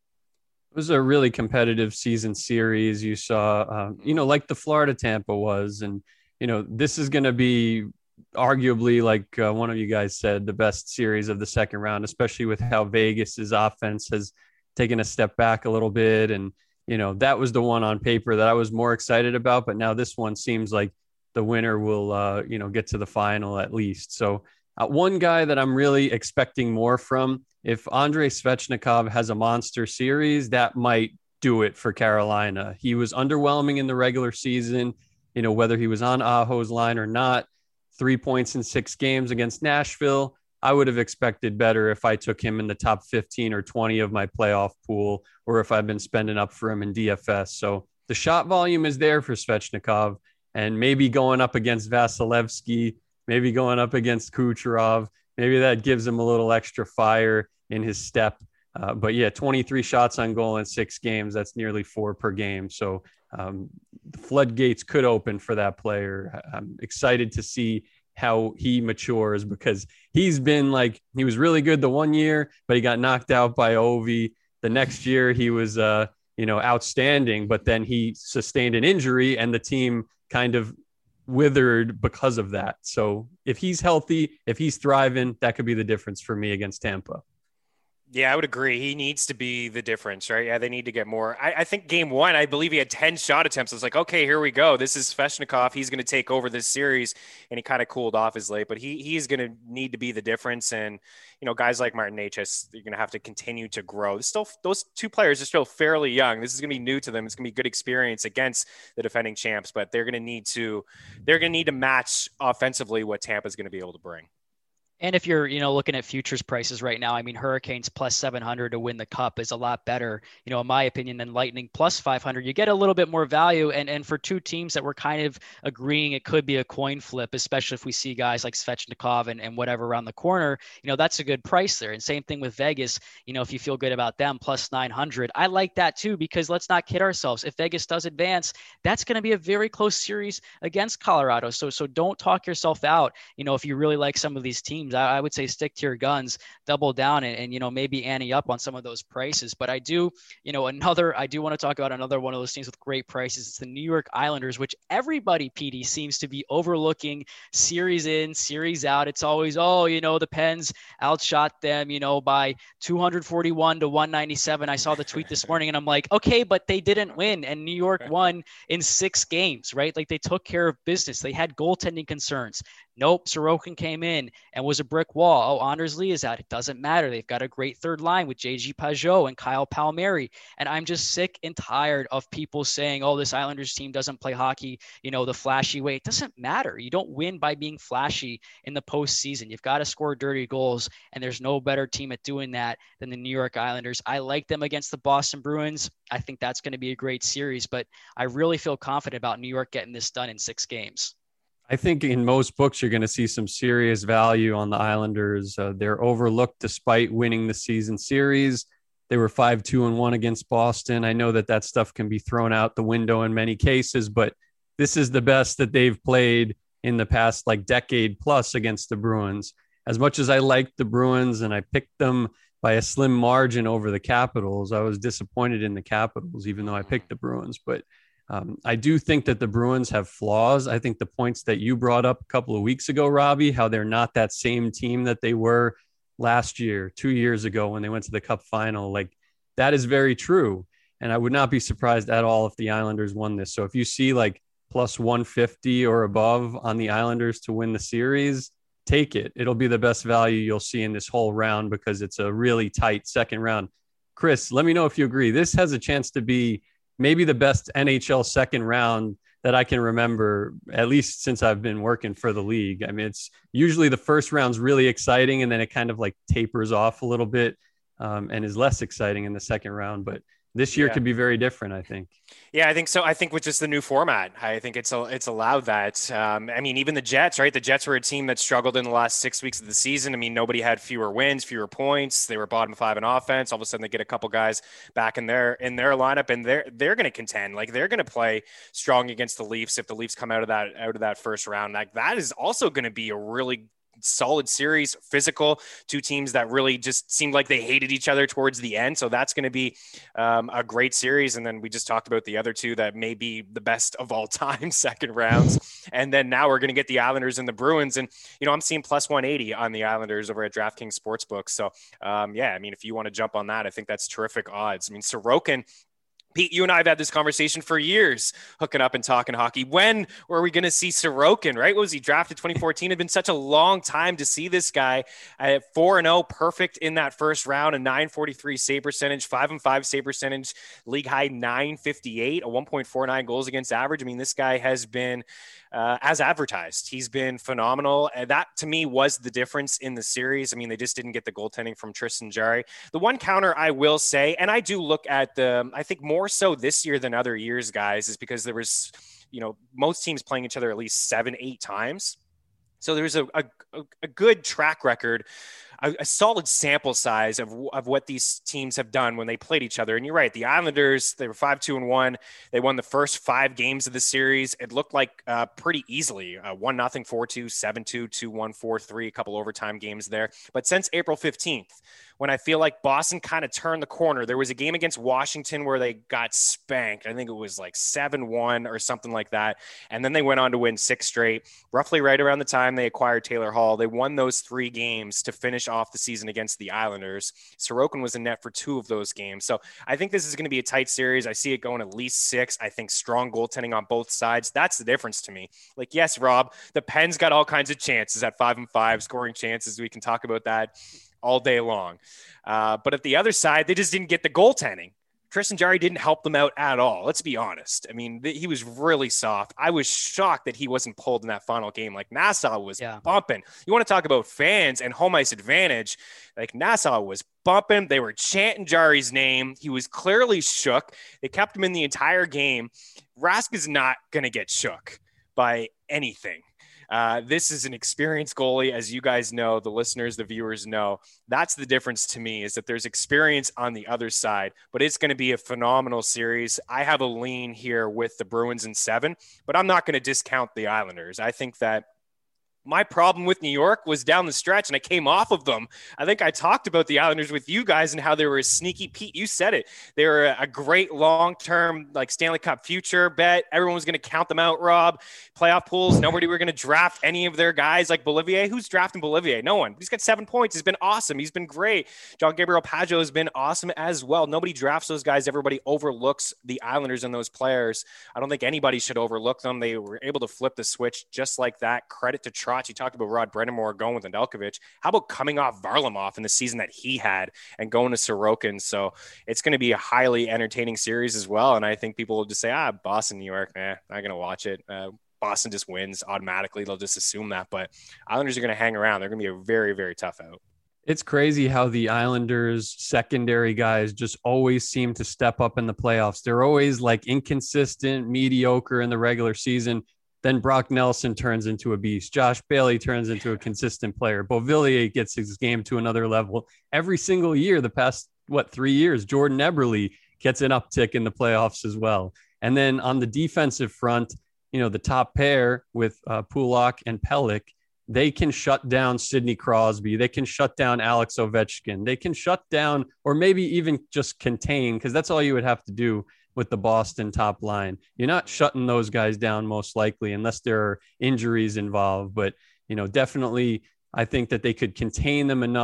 It was a really competitive season series. You saw, like the Florida Tampa was, and, this is going to be arguably, like one of you guys said, the best series of the second round, especially with how Vegas's offense has taken a step back a little bit. And, that was the one on paper that I was more excited about, but now this one seems like the winner will, get to the final at least. So one guy that I'm really expecting more from, if Andrei Svechnikov has a monster series, that might do it for Carolina. He was underwhelming in the regular season, whether he was on Aho's line or not. 3 points in 6 games against Nashville. I would have expected better if I took him in the top 15 or 20 of my playoff pool, or if I've been spending up for him in DFS. So the shot volume is there for Svechnikov, and maybe going up against Vasilevsky, maybe going up against Kucherov, maybe that gives him a little extra fire in his step. But yeah, 23 shots on goal in 6 games. That's nearly 4 per game. So the floodgates could open for that player. I'm excited to see how he matures because he's been he was really good the one year, but he got knocked out by Ovi. The next year he was, outstanding, but then he sustained an injury and the team kind of withered because of that. So if he's healthy, if he's thriving, that could be the difference for me against Tampa. Yeah, I would agree. He needs to be the difference, right? Yeah, they need to get more. I think game 1, I believe he had 10 shot attempts. I was like, okay, here we go. This is Svechnikov. He's going to take over this series, and he kind of cooled off his late, but he's going to need to be the difference. And, guys like Martin Necas, you're going to have to continue to grow. Still, those 2 players are still fairly young. This is going to be new to them. It's going to be good experience against the defending champs, but they're going to need to match offensively what Tampa's going to be able to bring. And if you're, looking at futures prices right now, I mean, Hurricanes plus 700 to win the cup is a lot better, in my opinion, than Lightning plus 500. You get a little bit more value. And for 2 teams that were kind of agreeing it could be a coin flip, especially if we see guys like Svechnikov and whatever around the corner, that's a good price there. And same thing with Vegas, if you feel good about them plus 900, I like that too, because let's not kid ourselves. If Vegas does advance, that's going to be a very close series against Colorado. So don't talk yourself out. If you really like some of these teams, I would say stick to your guns, double down, and maybe ante up on some of those prices. But I do want to talk about another one of those teams with great prices. It's the New York Islanders, which everybody, PD, seems to be overlooking series in, series out. It's always, the Pens outshot them, by 241 to 197. I saw the tweet this morning and I'm like, okay, but they didn't win. And New York won in 6 games, right? Like they took care of business. They had goaltending concerns. Nope, Sorokin came in and was a brick wall. Oh, Anders Lee is out. It doesn't matter. They've got a great third line with JG Pageau and Kyle Palmieri. And I'm just sick and tired of people saying, oh, this Islanders team doesn't play hockey, the flashy way. It doesn't matter. You don't win by being flashy in the postseason. You've got to score dirty goals, and there's no better team at doing that than the New York Islanders. I like them against the Boston Bruins. I think that's going to be a great series, but I really feel confident about New York getting this done in 6 games. I think in most books, you're going to see some serious value on the Islanders. They're overlooked despite winning the season series. They were 5-2-1 against Boston. I know that stuff can be thrown out the window in many cases, but this is the best that they've played in the past decade plus against the Bruins. As much as I liked the Bruins and I picked them by a slim margin over the Capitals, I was disappointed in the Capitals, even though I picked the Bruins. But I do think that the Bruins have flaws. I think the points that you brought up a couple of weeks ago, Robbie, how they're not that same team that they were last year, 2 years ago when they went to the Cup final. Like, that is very true. And I would not be surprised at all if the Islanders won this. So if you see like plus 150 or above on the Islanders to win the series, take it. It'll be the best value you'll see in this whole round because it's a really tight second round. Chris, let me know if you agree. This has a chance to be maybe the best NHL second round that I can remember, at least since I've been working for the league. I mean, it's usually the first round's really exciting and then it kind of like tapers off a little bit and is less exciting in the second round. But this year could be very different, I think. Yeah, I think so. I think with just the new format, I think it's allowed that. I mean, even the Jets, right? The Jets were a team that struggled in the last 6 weeks of the season. I mean, nobody had fewer wins, fewer points. They were bottom 5 in offense. All of a sudden, they get a couple guys back in their lineup, and they're going to contend. Like, they're going to play strong against the Leafs if the Leafs come out of that first round. Like, that is also going to be a really solid series, physical, two teams that really just seemed like they hated each other towards the end. So that's going to be a great series. And then we just talked about the other two that may be the best of all time, second rounds. And then now we're going to get the Islanders and the Bruins. And, you know, I'm seeing plus 180 on the Islanders over at DraftKings Sportsbook. So yeah, I mean, if you want to jump on that, I think that's terrific odds. I mean, Sorokin, Pete, you and I have had this conversation for years, hooking up and talking hockey. When were we going to see Sorokin, right? What was he drafted 2014? It had been such a long time to see this guy at 4-0, perfect in that first round, a 943 save percentage, 5-5 save percentage, league high 958, a 1.49 goals against average. I mean, this guy has been as advertised. He's been phenomenal. And that, to me, was the difference in the series. I mean, they just didn't get the goaltending from Tristan Jarry. The one counter I will say, and I do look at I think more so this year than other years, guys, is because there was, you know, most teams playing each other at least 7-8 times. So there's a good track record, a solid sample size of what these teams have done when they played each other. And you're right, the Islanders, they were 5-2-1. They won the first 5 games of the series. It looked like pretty easily 1-0, 4-2, 7-2, 2-1, 4-3, a couple overtime games there. But since April 15th, when I feel like Boston kind of turned the corner, there was a game against Washington where they got spanked. I think it was like 7-1 or something like that. And then they went on to win 6 straight, roughly right around the time they acquired Taylor Hall. They won those 3 games to finish off the season against the Islanders. Sorokin was in net for 2 of those games. So I think this is going to be a tight series. I see it going at least 6. I think strong goaltending on both sides. That's the difference to me. Like, yes, Rob, the Pens got all kinds of chances at 5-5, scoring chances. We can talk about that all day long. But at the other side, they just didn't get the goaltending. Tristan Jarry didn't help them out at all. Let's be honest. I mean, he was really soft. I was shocked that he wasn't pulled in that final game. Like, Nassau was bumping. You want to talk about fans and home ice advantage. Like, Nassau was bumping. They were chanting Jarry's name. He was clearly shook. They kept him in the entire game. Rask is not going to get shook by anything. This is an experienced goalie, as you guys know, the listeners, the viewers know. That's the difference to me, is that there's experience on the other side, but it's going to be a phenomenal series. I have a lean here with the Bruins in 7, but I'm not going to discount the Islanders. I think that my problem with New York was down the stretch, and I came off of them. I think I talked about the Islanders with you guys and how they were a sneaky. Pete, you said it. They were a great long-term, like, Stanley Cup future bet. Everyone was going to count them out, Rob. Playoff pools, nobody were going to draft any of their guys like Bolivier. Who's drafting Bolivier? No one. He's got 7 points. He's been awesome. He's been great. John Gabriel Pageau has been awesome as well. Nobody drafts those guys. Everybody overlooks the Islanders and those players. I don't think anybody should overlook them. They were able to flip the switch just like that. Credit to Trotz. You talked about Rod Brennamore going with Nedeljkovic. How about coming off Varlamov in the season that he had and going to Sorokin? So it's going to be a highly entertaining series as well. And I think people will just say, Boston, New York, not going to watch it. Boston just wins automatically. They'll just assume that. But Islanders are going to hang around. They're going to be a very, very tough out. It's crazy how the Islanders secondary guys just always seem to step up in the playoffs. They're always like inconsistent, mediocre in the regular season. Then Brock Nelson turns into a beast. Josh Bailey turns into a consistent player. Beauvillier gets his game to another level. Every single year, the past, 3 years, Jordan Eberle gets an uptick in the playoffs as well. And then on the defensive front, you know, the top pair with Pulock and Pelech, they can shut down Sidney Crosby. They can shut down Alex Ovechkin. They can shut down, or maybe even just contain, because that's all you would have to do with the Boston top line. You're not shutting those guys down most likely unless there are injuries involved. But, you know, definitely I think that they could contain them enough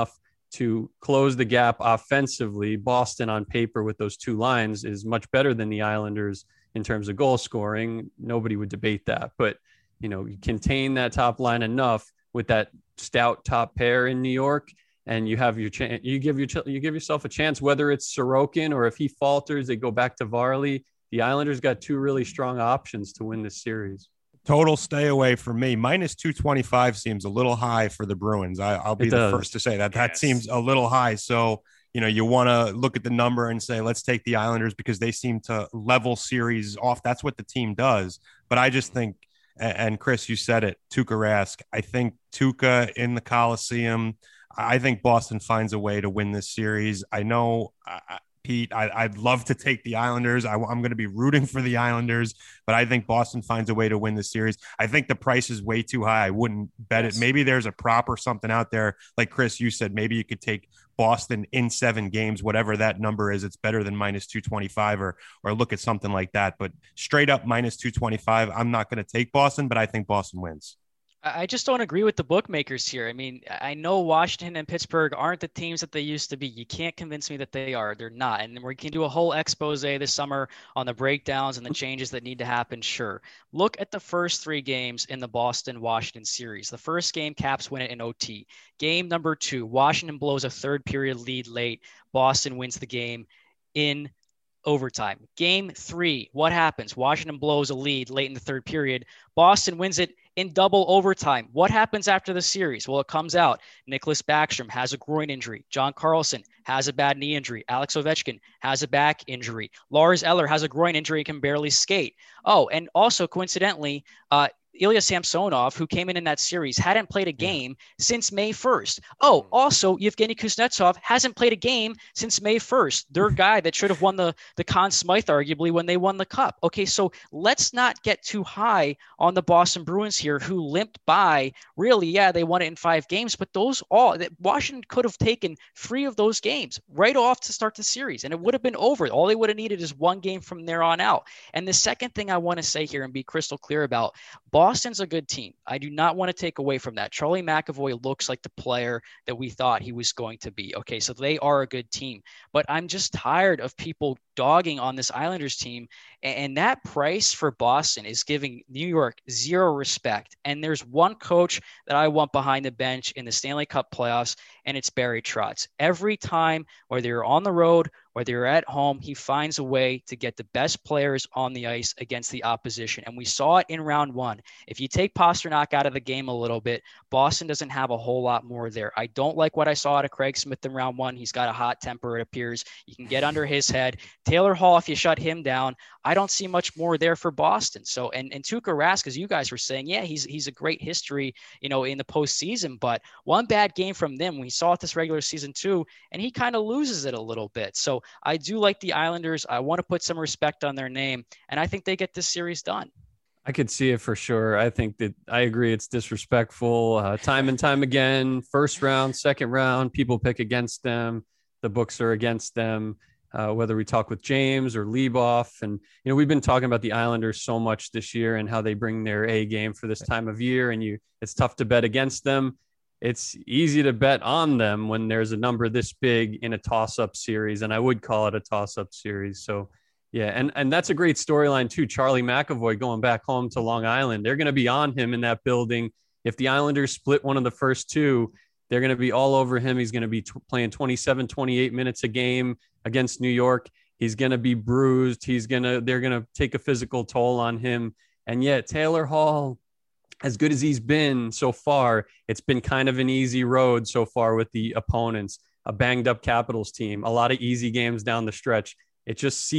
to close the gap offensively. Boston on paper with those two lines is much better than the Islanders in terms of goal scoring. Nobody would debate that, but you contain that top line enough with that stout top pair in New York, and you have your chance. You give yourself a chance, whether it's Sorokin or if he falters, they go back to Varley. The Islanders got two really strong options to win this series. Total stay away from me. Minus 225 seems a little high for the Bruins. I'll be the first to say that. That seems a little high. So, you want to look at the number and say, let's take the Islanders because they seem to level series off. That's what the team does. But I just think, and Chris, you said it, Tuukka Rask. I think Tuukka in the Coliseum, I think Boston finds a way to win this series. I know, Pete, I'd love to take the Islanders. I'm going to be rooting for the Islanders, but I think Boston finds a way to win the series. I think the price is way too high. I wouldn't bet it. Maybe there's a prop or something out there. Like Chris, you said, maybe you could take Boston in 7 games, whatever that number is. It's better than minus 225 or look at something like that. But straight up minus 225, I'm not going to take Boston, but I think Boston wins. I just don't agree with the bookmakers here. I mean, I know Washington and Pittsburgh aren't the teams that they used to be. You can't convince me that they are. They're not. And we can do a whole expose this summer on the breakdowns and the changes that need to happen. Sure. Look at the first 3 games in the Boston-Washington series. The first game, Caps win it in OT. Game number 2, Washington blows a third period lead late. Boston wins the game in overtime. Game 3, what happens? Washington blows a lead late in the third period. Boston wins it in double overtime. What happens after the series? Well, it comes out. Nicholas Backstrom has a groin injury. John Carlson has a bad knee injury. Alex Ovechkin has a back injury. Lars Eller has a groin injury and can barely skate. Oh, and also coincidentally, Ilya Samsonov, who came in that series, hadn't played a game since May 1st. Oh, also, Yevgeny Kuznetsov hasn't played a game since May 1st. Their guy that should have won the Conn Smythe, arguably, when they won the Cup. Okay, so let's not get too high on the Boston Bruins here, who limped by. Really, yeah, they won it in 5 games, but Washington could have taken 3 of those games right off to start the series, and it would have been over. All they would have needed is 1 game from there on out. And the second thing I want to say here and be crystal clear about, Boston's a good team. I do not want to take away from that. Charlie McAvoy looks like the player that we thought he was going to be. Okay, so they are a good team. But I'm just tired of people dogging on this Islanders team. And that price for Boston is giving New York 0 respect. And there's one coach that I want behind the bench in the Stanley Cup playoffs, and it's Barry Trotz. Every time, whether you're on the road, whether you're at home, he finds a way to get the best players on the ice against the opposition. And we saw it in round 1. If you take Pastrnak out of the game a little bit, Boston doesn't have a whole lot more there. I don't like what I saw out of Craig Smith in round 1. He's got a hot temper, it appears. You can get under his head. Taylor Hall, if you shut him down, I don't see much more there for Boston. So, and Tuukka Rask, as you guys were saying, yeah, he's a great history, in the postseason, but one bad game from them, we saw it this regular season too, and he kind of loses it a little bit. So I do like the Islanders. I want to put some respect on their name, and I think they get this series done. I could see it for sure. I think that I agree. It's disrespectful time and time again. First round, second round, people pick against them. The books are against them. Whether we talk with James or Leboff. And, we've been talking about the Islanders so much this year and how they bring their A game for this time of year. And it's tough to bet against them. It's easy to bet on them when there's a number this big in a toss-up series. And I would call it a toss-up series. So, yeah. And that's a great storyline too. Charlie McAvoy going back home to Long Island. They're going to be on him in that building. If the Islanders split one of the first 2, they're going to be all over him. He's going to be playing 27, 28 minutes a game against New York. He's going to be bruised. They're going to take a physical toll on him. And yet Taylor Hall, as good as he's been so far, it's been kind of an easy road so far with the opponents, a banged up Capitals team, a lot of easy games down the stretch. It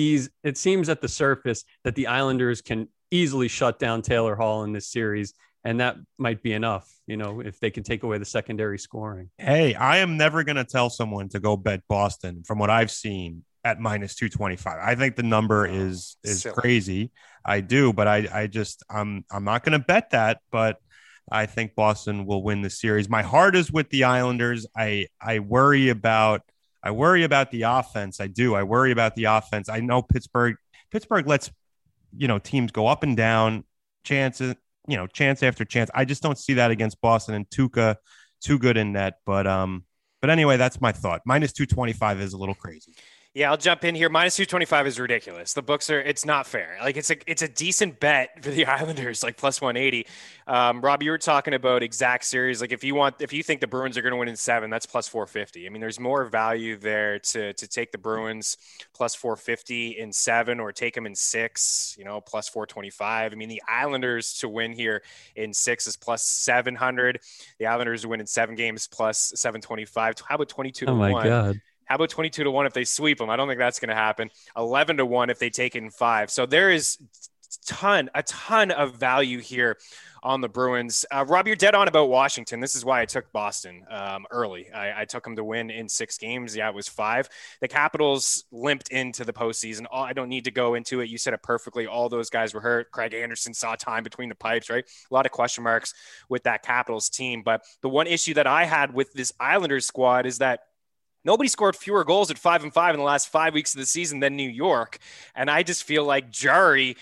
seems at the surface that the Islanders can easily shut down Taylor Hall in this series. And that might be enough, if they can take away the secondary scoring. Hey, I am never going to tell someone to go bet Boston from what I've seen at minus 225. I think the number is crazy. I do, but I'm not going to bet that, but I think Boston will win the series. My heart is with the Islanders. I worry about the offense. I do. I worry about the offense. I know Pittsburgh lets, teams go up and down, chances, chance after chance. I just don't see that against Boston, and Tuukka too good in net. But But anyway, that's my thought. Minus 225 is a little crazy. Yeah, I'll jump in here. Minus 225 is ridiculous. The books it's not fair. Like it's a decent bet for the Islanders, like plus 180. Rob, you were talking about exact series. Like if you think the Bruins are going to win in 7, that's plus 450. I mean, there's more value there to take the Bruins plus 450 in 7 or take them in 6, plus 425. I mean, the Islanders to win here in 6 is plus 700. The Islanders to win in 7 games plus 725. How about 22 to 1? Oh my God. How about 22 to 1 if they sweep them? I don't think that's going to happen. 11 to 1 if they take it in 5. So there is a ton of value here on the Bruins. Rob, you're dead on about Washington. This is why I took Boston early. I took them to win in 6 games. Yeah, it was 5. The Capitals limped into the postseason. I don't need to go into it. You said it perfectly. All those guys were hurt. Craig Anderson saw time between the pipes, right? A lot of question marks with that Capitals team. But the one issue that I had with this Islanders squad is that nobody scored fewer goals at 5-5 in the last 5 weeks of the season than New York. And I just feel like Jarry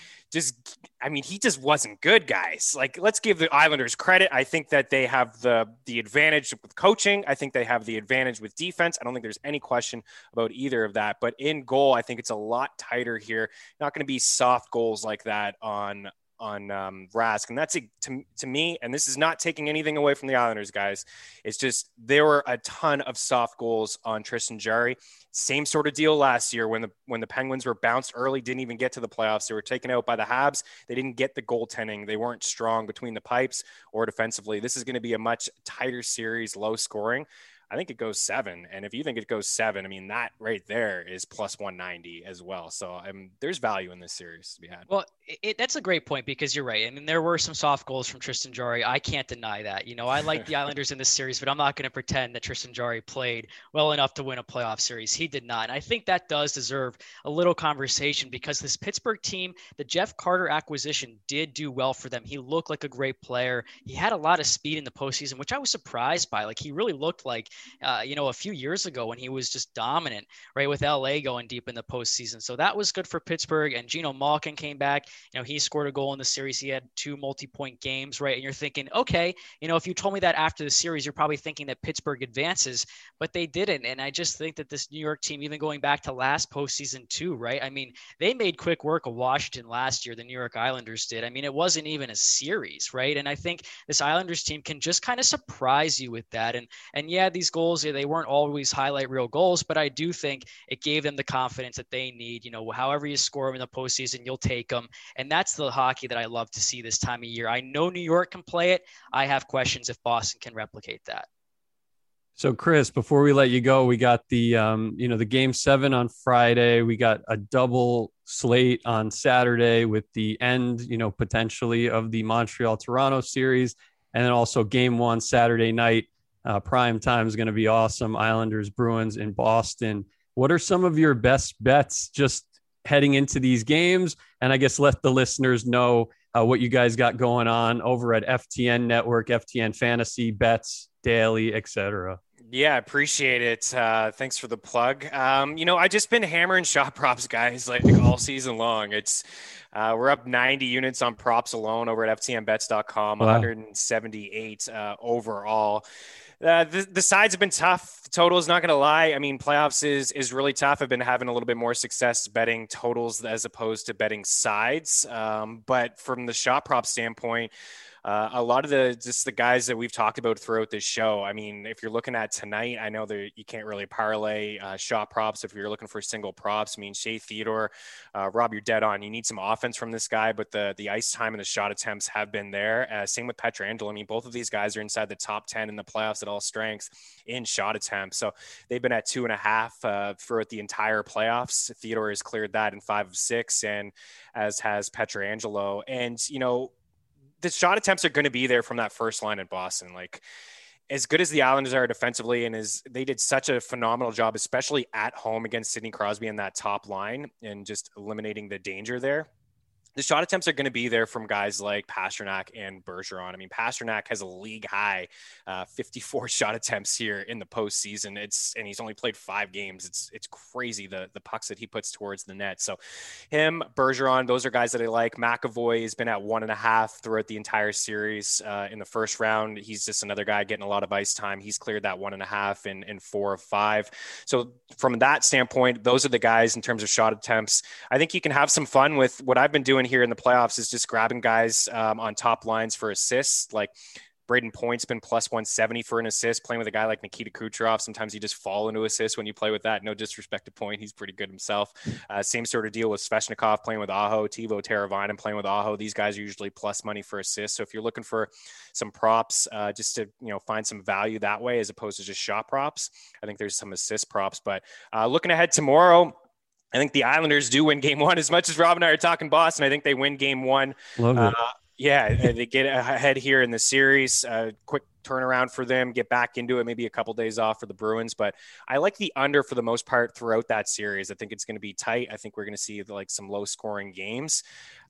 he just wasn't good, guys. Like, let's give the Islanders credit. I think that they have the advantage with coaching. I think they have the advantage with defense. I don't think there's any question about either of that. But in goal, I think it's a lot tighter here. Not going to be soft goals like that on Rask. And that's to me, and this is not taking anything away from the Islanders, guys. It's just there were a ton of soft goals on Tristan Jarry. Same sort of deal last year when the Penguins were bounced early, didn't even get to the playoffs. They were taken out by the Habs. They didn't get the goaltending. They weren't strong between the pipes or defensively. This is going to be a much tighter series, low scoring. I think it goes 7. And if you think it goes 7, I mean, that right there is plus 190 as well. So there's value in this series to be had. Well, that's a great point because you're right. I mean, there were some soft goals from Tristan Jarry. I can't deny that. I like the Islanders in this series, but I'm not going to pretend that Tristan Jarry played well enough to win a playoff series. He did not. And I think that does deserve a little conversation because this Pittsburgh team, the Jeff Carter acquisition did do well for them. He looked like a great player. He had a lot of speed in the postseason, which I was surprised by. Like, he really looked like a few years ago when he was just dominant, right, with LA going deep in the postseason. So that was good for Pittsburgh. And Geno Malkin came back. He scored a goal in the series. He had 2 multi-point games, right? And you're thinking, okay, if you told me that after the series, you're probably thinking that Pittsburgh advances, but they didn't. And I just think that this New York team, even going back to last postseason too, right? I mean, they made quick work of Washington last year. The New York Islanders did. I mean, it wasn't even a series, right? And I think this Islanders team can just kind of surprise you with that. And yeah, these goals, they weren't always highlight reel goals, but I do think it gave them the confidence that they need. However you score them in the postseason, you'll take them. And that's the hockey that I love to see this time of year. I know New York can play it. I have questions if Boston can replicate that. So Chris, before we let you go, we got the, the game 7 on Friday. We got a double slate on Saturday with the end, potentially of the Montreal-Toronto series. And then also game 1 Saturday night. Prime time is going to be awesome. Islanders, Bruins in Boston. What are some of your best bets just heading into these games? And I guess let the listeners know what you guys got going on over at FTN Network, FTN Fantasy, Bets, Daily, etc. Yeah, appreciate it. Thanks for the plug. I just been hammering shot props, guys, like all season long. It's we're up 90 units on props alone over at ftnbets.com, Wow. 178 overall. The sides have been tough. The total is not going to lie. I mean, playoffs is really tough. I've been having a little bit more success betting totals as opposed to betting sides. But from the shot prop standpoint, a lot of the guys that we've talked about throughout this show. I mean, if you're looking at tonight, I know that you can't really parlay shot props. If you're looking for single props, I mean, Shea Theodore, Rob, you're dead on. You need some offense from this guy, but the ice time and the shot attempts have been there. Same with Pietrangelo. I mean, both of these guys are inside the top 10 in the playoffs at all strengths in shot attempts. So they've been at 2.5 throughout the entire playoffs. Theodore has cleared that in 5 of 6, and as has Pietrangelo. And, the shot attempts are going to be there from that first line in Boston. Like, as good as the Islanders are defensively, and they did such a phenomenal job, especially at home against Sidney Crosby and that top line and just eliminating the danger there. the shot attempts are going to be there from guys like Pastrnak and Bergeron. I mean, Pastrnak has a league high 54 shot attempts here in the postseason. And he's only played 5 games. It's crazy the pucks that he puts towards the net. So him, Bergeron, those are guys that I like. McAvoy has been at 1.5 throughout the entire series. In the first round, he's just another guy getting a lot of ice time. He's cleared that 1.5 in 4 of 5. So from that standpoint, those are the guys in terms of shot attempts. I think you can have some fun with what I've been doing here in the playoffs is just grabbing guys on top lines for assists. Like Braden Point's been plus 170 for an assist, playing with a guy like Nikita Kucherov. Sometimes you just fall into assists when you play with that. No disrespect to Point. He's pretty good himself. Same sort of deal with Svechnikov playing with Aho, Teuvo Teravainen playing with Aho. These guys are usually plus money for assists. So if you're looking for some props, just to, find some value that way, as opposed to just shot props, I think there's some assist props. But looking ahead tomorrow, I think the Islanders do win game 1. As much as Rob and I are talking Boston, I think they win game 1. Love it. Yeah, they get ahead here in the series. Quick turnaround for them, get back into it, maybe a couple days off for the Bruins. But I like the under for the most part throughout that series. I think it's going to be tight. I think we're going to see like some low scoring games.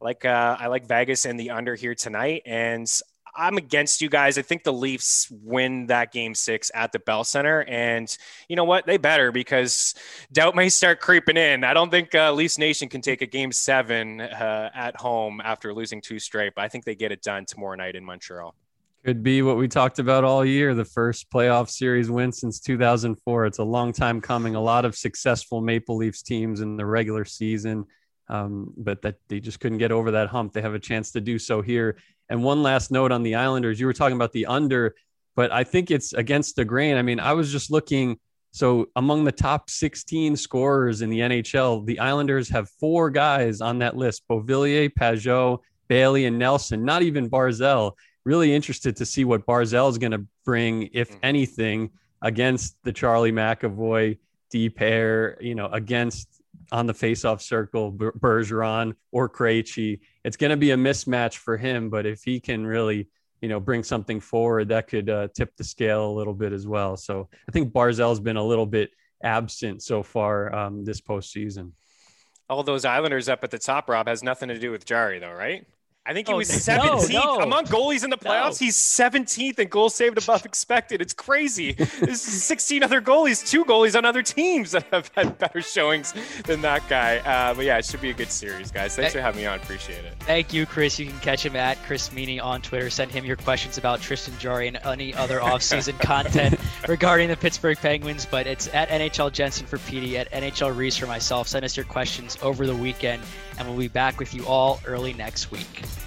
I like Vegas and the under here tonight. And I'm against you guys. I think the Leafs win that game 6 at the Bell Center. And you know what? They better, because doubt may start creeping in. I don't think Leafs Nation can take a game 7 at home after losing 2 straight, but I think they get it done tomorrow night in Montreal. Could be what we talked about all year, the first playoff series win since 2004. It's a long time coming. A lot of successful Maple Leafs teams in the regular season, but that they just couldn't get over that hump. They have a chance to do so here. And one last note on the Islanders, you were talking about the under, but I think it's against the grain. I mean, I was just looking. So among the top 16 scorers in the NHL, the Islanders have 4 guys on that list: Beauvillier, Pajot, Bailey, and Nelson, not even Barzal. Really interested to see what Barzal is going to bring, if anything, against the Charlie McAvoy D pair, against on the faceoff circle, Bergeron or Krejci. It's going to be a mismatch for him, but if he can really, bring something forward, that could tip the scale a little bit as well. So I think Barzal's been a little bit absent so far this postseason. All those Islanders up at the top, Rob, has nothing to do with Jari, though, right? I think he was 17th among goalies in the playoffs. He's 17th in goals saved above expected. It's crazy. There's 16 other goalies, 2 goalies on other teams that have had better showings than that guy. But yeah, it should be a good series, guys. Thanks for having me on. Appreciate it. Thank you, Chris. You can catch him at Chris Meany on Twitter. Send him your questions about Tristan Jarry and any other offseason content regarding the Pittsburgh Penguins. But it's at NHL Jensen for PD, at NHL Reese for myself. Send us your questions over the weekend, and we'll be back with you all early next week.